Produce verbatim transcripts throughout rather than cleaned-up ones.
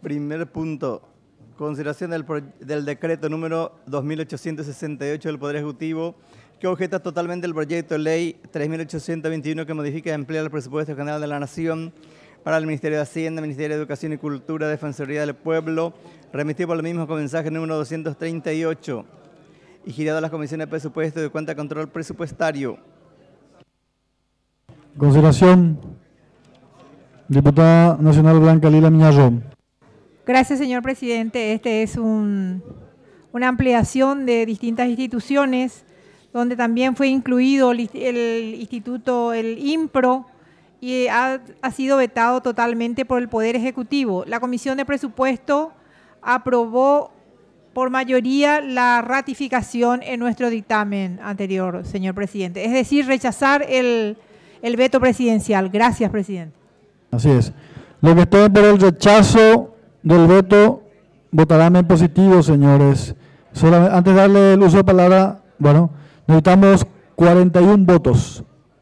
Primer punto, consideración del, del decreto número dos mil ochocientos sesenta y ocho del Poder Ejecutivo, que objeta totalmente el proyecto de ley tres mil ochocientos veintiuno que modifica y amplía el presupuesto general de la Nación para el Ministerio de Hacienda, Ministerio de Educación y Cultura, Defensoría del Pueblo, remitido por el mismo con mensaje número doscientos treinta y ocho y girado a las comisiones de presupuesto y de cuenta de control presupuestario. Consideración. Diputada Nacional Blanca Lila Miñarro. Gracias, señor presidente. Este es un, una ampliación de distintas instituciones, donde también fue incluido el, el instituto, el IMPRO, y ha, ha sido vetado totalmente por el Poder Ejecutivo. La Comisión de Presupuesto aprobó por mayoría la ratificación en nuestro dictamen anterior, señor presidente. Es decir, rechazar el, el veto presidencial. Gracias, presidente. Así es. Los que estén por el rechazo del veto votarán en positivo, señores. Solamente, antes de darle el uso de palabra, bueno, necesitamos cuarenta y uno votos.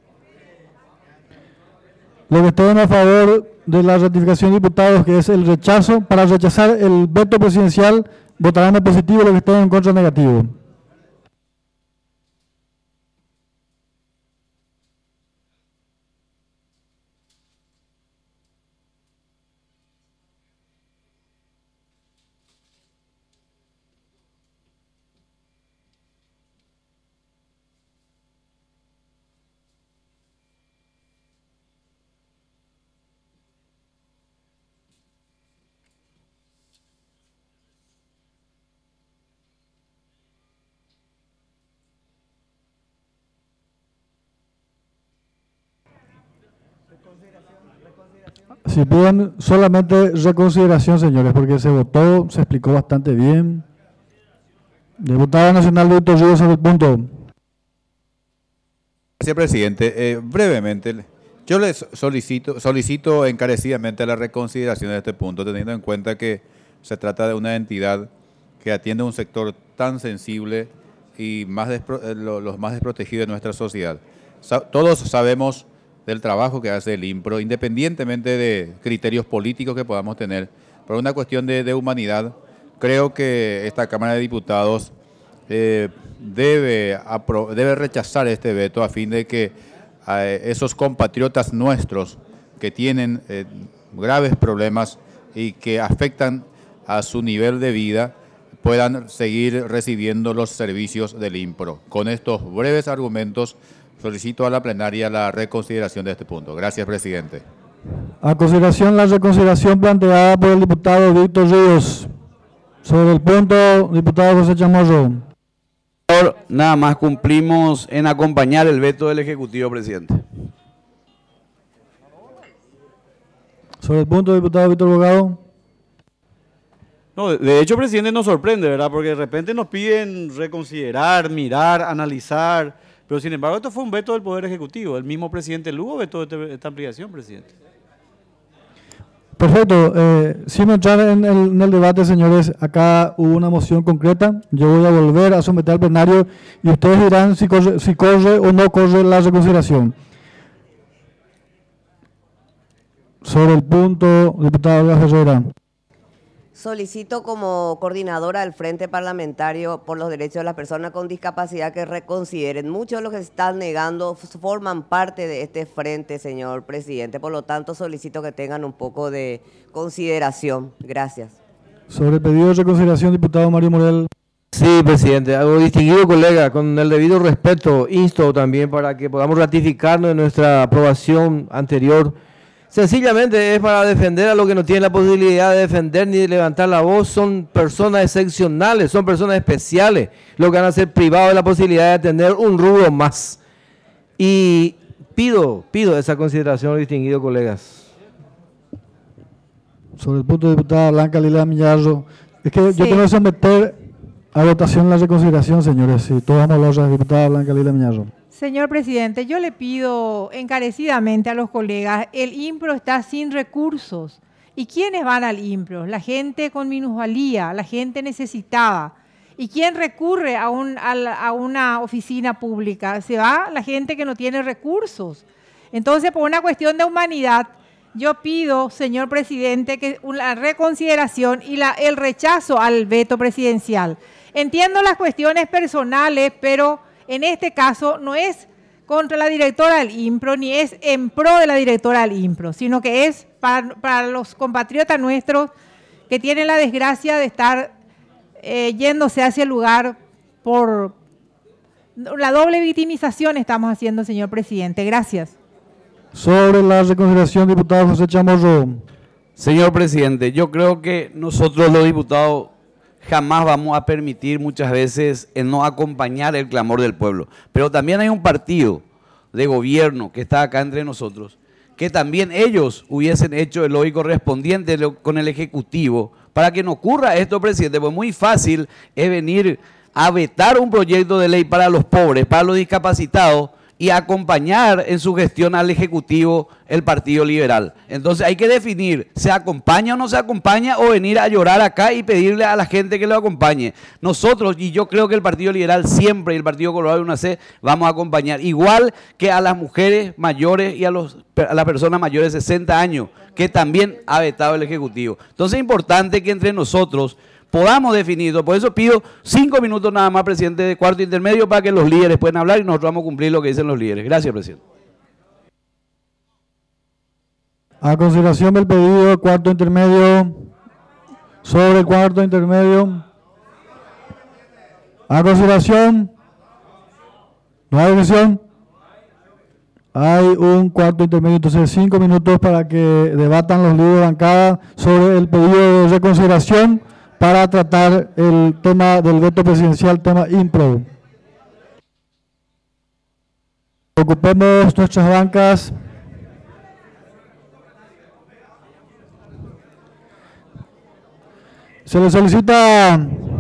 Los que estén a favor de la ratificación de diputados, que es el rechazo, para rechazar el veto presidencial, votarán en positivo. Los que estén en contra, negativo. Si piden solamente reconsideración, señores, porque se votó, se explicó bastante bien. Diputada Nacional Víctor Ríos, sobre el punto. Gracias, presidente. Eh, brevemente, yo les solicito, solicito encarecidamente la reconsideración de este punto, teniendo en cuenta que se trata de una entidad que atiende a un sector tan sensible y más despro, eh, lo, los más desprotegidos de nuestra sociedad. Sa todos sabemos del trabajo que hace el IMPRO, independientemente de criterios políticos que podamos tener, por una cuestión de, de humanidad. Creo que esta Cámara de Diputados eh, debe, debe rechazar este veto a fin de que eh, esos compatriotas nuestros que tienen eh, graves problemas y que afectan a su nivel de vida puedan seguir recibiendo los servicios del IMPRO. Con estos breves argumentos, solicito a la plenaria la reconsideración de este punto. Gracias, presidente. A consideración la reconsideración planteada por el diputado Víctor Ríos. Sobre el punto, diputado José Chamorro. Nada más cumplimos en acompañar el veto del Ejecutivo, presidente. Sobre el punto, diputado Víctor Bogado. No, de hecho, presidente, nos sorprende, ¿verdad? Porque de repente nos piden reconsiderar, mirar, analizar. Pero sin embargo, esto fue un veto del Poder Ejecutivo. El mismo presidente Lugo vetó este, esta ampliación, presidente. Perfecto. Eh, sin entrar en el, en el debate, señores, acá hubo una moción concreta. Yo voy a volver a someter al plenario y ustedes dirán si corre, si corre o no corre la reconsideración. Sobre el punto, diputado Olga Ferreira. Solicito como coordinadora del Frente Parlamentario por los Derechos de las Personas con Discapacidad que reconsideren. Muchos de los que se están negando forman parte de este frente, señor presidente. Por lo tanto, solicito que tengan un poco de consideración. Gracias. Sobre el pedido de reconsideración, diputado Mario Morel. Sí, presidente. Algo distinguido, colega, con el debido respeto, insto también para que podamos ratificarnos de nuestra aprobación anterior. Sencillamente es para defender a los que no tienen la posibilidad de defender ni de levantar la voz. Son personas excepcionales, son personas especiales, los que van a ser privados de la posibilidad de tener un rubro más. Y pido, pido esa consideración, distinguidos colegas. Sobre el punto de diputada Blanca Lila Miñarro, es que sí. Yo tengo que someter a votación la reconsideración, señores. Si todos vamos a hablar, diputada Blanca Lila Miñarro. Señor presidente, yo le pido encarecidamente a los colegas, el IMPRO está sin recursos. ¿Y quiénes van al IMPRO? La gente con minusvalía, la gente necesitada. ¿Y quién recurre a, un, a, la, a una oficina pública? Se va la gente que no tiene recursos. Entonces, por una cuestión de humanidad, yo pido, señor presidente, que la reconsideración y la, el rechazo al veto presidencial. Entiendo las cuestiones personales, pero en este caso no es contra la directora del INPRO, ni es en pro de la directora del INPRO, sino que es para, para los compatriotas nuestros que tienen la desgracia de estar eh, yéndose hacia el lugar por la doble victimización estamos haciendo, señor presidente. Gracias. Sobre la reconsideración, diputado José Chamorro. Señor presidente, yo creo que nosotros los diputados jamás vamos a permitir muchas veces el no acompañar el clamor del pueblo. Pero también hay un partido de gobierno que está acá entre nosotros, que también ellos hubiesen hecho el lobby correspondiente con el Ejecutivo para que no ocurra esto, presidente, pues muy fácil es venir a vetar un proyecto de ley para los pobres, para los discapacitados, y acompañar en su gestión al Ejecutivo el Partido Liberal. Entonces hay que definir, ¿se acompaña o no se acompaña o venir a llorar acá y pedirle a la gente que lo acompañe? Nosotros, y yo creo que el Partido Liberal siempre, y el Partido Colorado uno C, vamos a acompañar, igual que a las mujeres mayores y a, los, a las personas mayores de sesenta años, que también ha vetado el Ejecutivo. Entonces es importante que entre nosotros podamos definirlo. Por eso pido cinco minutos nada más, presidente, de cuarto intermedio para que los líderes puedan hablar y nosotros vamos a cumplir lo que dicen los líderes. Gracias, presidente. A consideración del pedido de cuarto intermedio, sobre el cuarto intermedio. A consideración. ¿No hay objeción? Hay un cuarto intermedio, entonces cinco minutos para que debatan los líderes de bancada sobre el pedido de reconsideración para tratar el tema del veto presidencial, tema INPRO. Ocupemos nuestras bancas. Se le solicita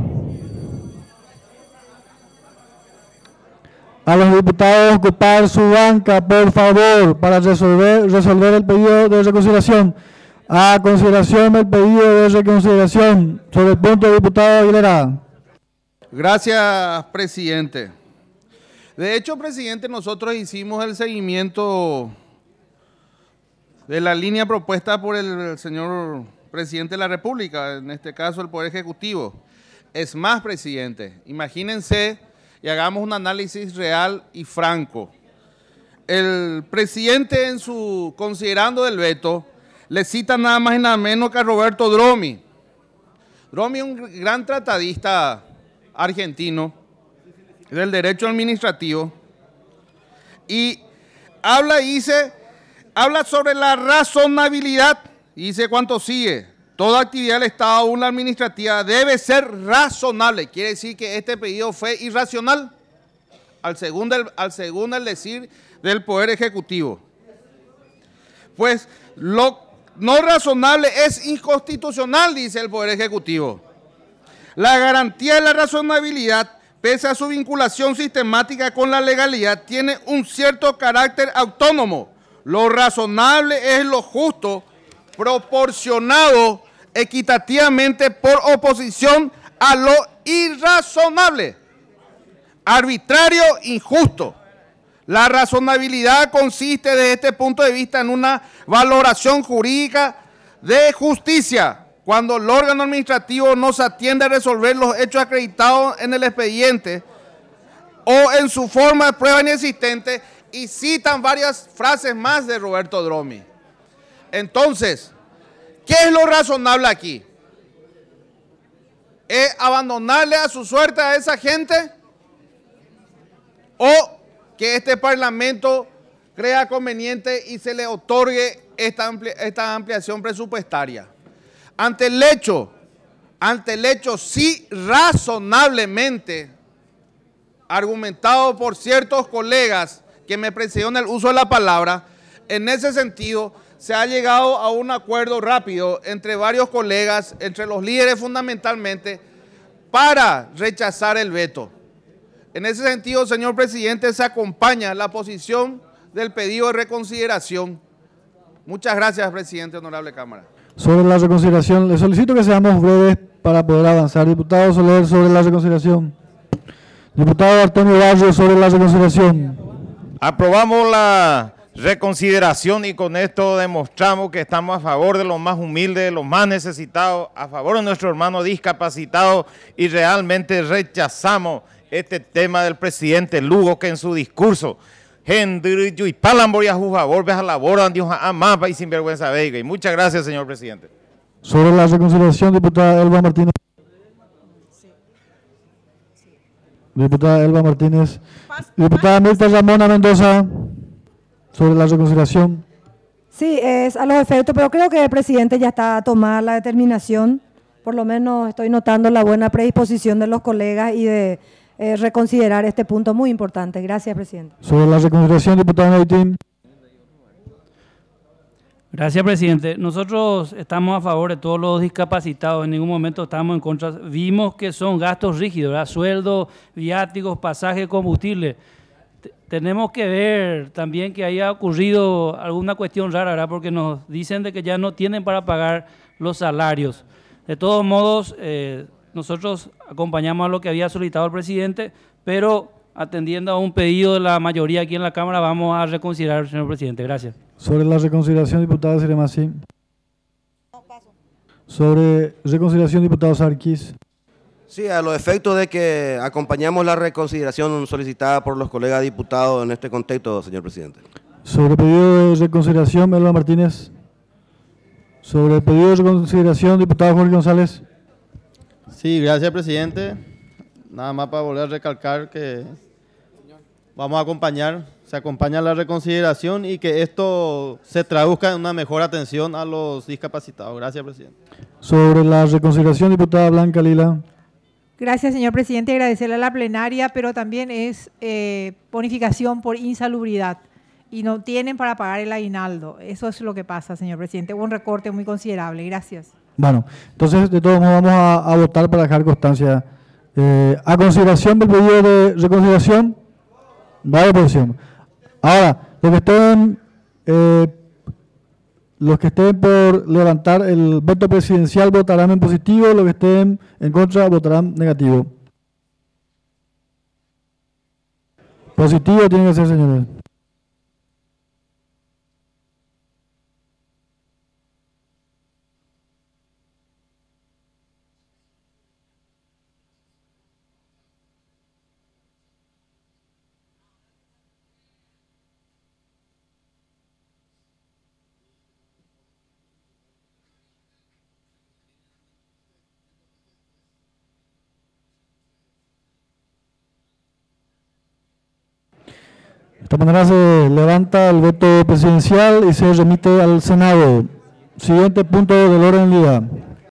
a los diputados ocupar su banca, por favor, para resolver, resolver el pedido de reconsideración. A consideración del pedido de reconsideración sobre el punto de diputado Aguilera. Gracias, presidente. De hecho, presidente, nosotros hicimos el seguimiento de la línea propuesta por el señor presidente de la República, en este caso el Poder Ejecutivo. Es más, presidente, imagínense y hagamos un análisis real y franco. El presidente, en su considerando del veto, le cita nada más y nada menos que a Roberto Dromi. Dromi es un gran tratadista argentino del derecho administrativo y habla, dice, habla sobre la razonabilidad y dice cuánto sigue. Toda actividad del Estado, aún la administrativa, debe ser razonable. Quiere decir que este pedido fue irracional, al segundo el, al segundo el decir del Poder Ejecutivo. Pues lo no razonable es inconstitucional, dice el Poder Ejecutivo. La garantía de la razonabilidad, pese a su vinculación sistemática con la legalidad, tiene un cierto carácter autónomo. Lo razonable es lo justo, proporcionado equitativamente por oposición a lo irrazonable, arbitrario, injusto. La razonabilidad consiste desde este punto de vista en una valoración jurídica de justicia, cuando el órgano administrativo no se atiende a resolver los hechos acreditados en el expediente o en su forma de prueba inexistente, y citan varias frases más de Roberto Dromi. Entonces, ¿qué es lo razonable aquí? ¿Es abandonarle a su suerte a esa gente? ¿O que este Parlamento crea conveniente y se le otorgue esta, ampli esta ampliación presupuestaria? Ante el hecho, ante el hecho sí razonablemente argumentado por ciertos colegas que me precedieron en el uso de la palabra, en ese sentido se ha llegado a un acuerdo rápido entre varios colegas, entre los líderes fundamentalmente, para rechazar el veto. En ese sentido, señor presidente, se acompaña la posición del pedido de reconsideración. Muchas gracias, presidente, honorable Cámara. Sobre la reconsideración, le solicito que seamos breves para poder avanzar. Diputado Soler, sobre la reconsideración. Diputado Antonio Barrio, sobre la reconsideración. Aprobamos la reconsideración y con esto demostramos que estamos a favor de los más humildes, de los más necesitados, a favor de nuestros hermanos discapacitados y realmente rechazamos este tema del presidente Lugo que en su discurso y palamboria a favor de la borda Dios amaba y sinvergüenza veiga. Y muchas gracias, señor presidente. Sobre la reconciliación, diputada Elba Martínez. Diputada Elba Martínez. Diputada Mirta Ramona Mendoza. Sobre la reconciliación. Sí, es a los efectos, pero creo que el presidente ya está a tomar la determinación. Por lo menos estoy notando la buena predisposición de los colegas y de eh, reconsiderar este punto muy importante. Gracias, presidente. Sobre la reconciliación, diputada Noitín. Gracias, presidente. Nosotros estamos a favor de todos los discapacitados, en ningún momento estamos en contra. Vimos que son gastos rígidos, ¿verdad? Sueldos, viáticos, pasaje, combustible. T- tenemos que ver también que haya ocurrido alguna cuestión rara, ¿verdad? Porque nos dicen de que ya no tienen para pagar los salarios. De todos modos, eh, nosotros acompañamos a lo que había solicitado el presidente, pero atendiendo a un pedido de la mayoría aquí en la Cámara, vamos a reconsiderar, señor presidente. Gracias. Sobre la reconciliación, diputada Seremasi. Sobre reconciliación, diputado Sarkis. Sí, a los efectos de que acompañamos la reconsideración solicitada por los colegas diputados en este contexto, señor presidente. Sobre el pedido de reconciliación, Elba Martínez. Sobre el pedido de reconsideración, diputado Jorge González. Sí, gracias, presidente. Nada más para volver a recalcar que vamos a acompañar, se acompaña la reconsideración y que esto se traduzca en una mejor atención a los discapacitados. Gracias, presidente. Sobre la reconciliación, diputada Blanca Lila. Gracias, señor presidente. Agradecerle a la plenaria, pero también es eh, bonificación por insalubridad y no tienen para pagar el aguinaldo. Eso es lo que pasa, señor presidente. Hubo un recorte muy considerable. Gracias. Bueno, entonces de todos modos vamos a, a votar para dejar constancia. Eh, a consideración del pedido de reconciliación, va de oposición. Ahora, los que estén, eh, los que estén por levantar el veto presidencial votarán en positivo, los que estén en contra votarán negativo. Positivo tiene que ser, señores. De esta manera se levanta el veto presidencial y se remite al Senado. Siguiente punto del orden del día.